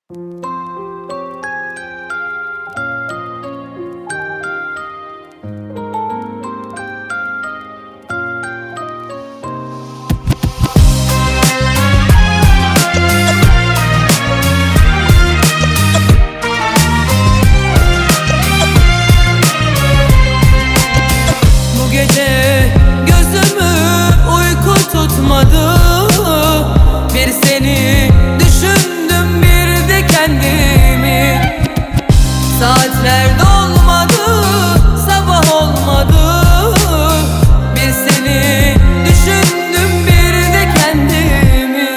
Bu gece gözümü uyku tutmadı. Bir seni düşündüm, bir de kendimi. Saatler dolmadı, sabah olmadı. Bir seni düşündüm, bir de kendimi.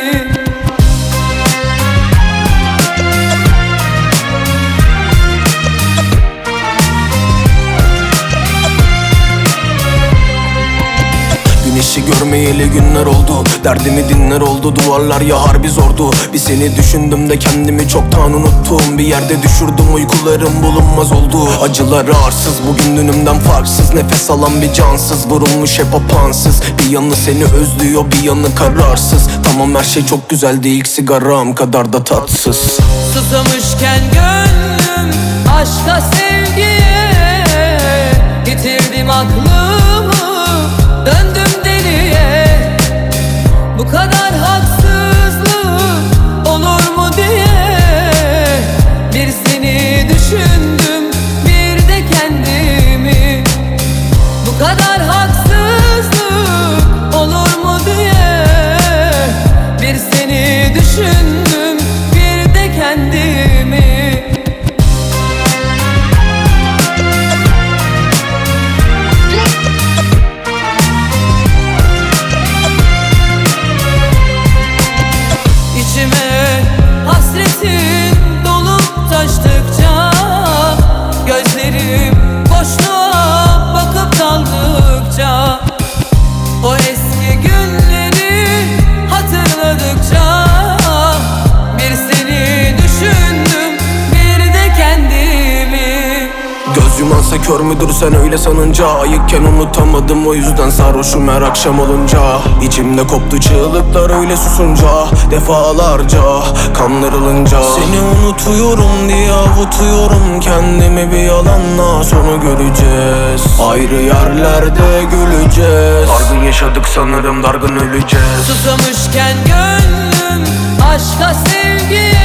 Güneşi görmeyeli günler oldu, derdimi dinler oldu. Duvarlar ya harbi zordu. Bir seni düşündüm de kendimi çoktan unuttum. Bir yerde düşürdüm, uykularım bulunmaz oldu. Acılar arsız, bugün dünümden farksız. Nefes alan bir cansız, vurulmuş hep apansız. Bir yanı seni özlüyor, bir yanı kararsız. Tamam, her şey çok güzeldi, ilk sigaram kadar da tatsız. Susamışken gönlüm aşka sevgiye, yitirdim aklımı, döndüm deliye. Bu kadar haksızlık olur mu diye bir seni düşündüm, bir de kendimi. Bu kadar haksızlık olur mu diye bir seni düşündüm, bir de kendimi. İçime hasretin dolup taştıkça, gözlerim boşluğa bakıp daldıkça, o eski günleri hatırladıkça bir seni düşündüm, bir de kendimi. Göz yumansa kör müdür sen öyle sanınca? Ayıkken unutamadım, o yüzden sarhoşum her akşam olunca. İçimde koptu çığlıklar öyle susunca, defalarca kandırılınca. Seni unutuyorum diye avutuyorum kendimi, bir yalanla sonu göreceğiz. Ayrı yerlerde güleceğiz. Dargın yaşadık sanırım, dargın öleceğiz. Susamışken gönlüm aşka sevgiye,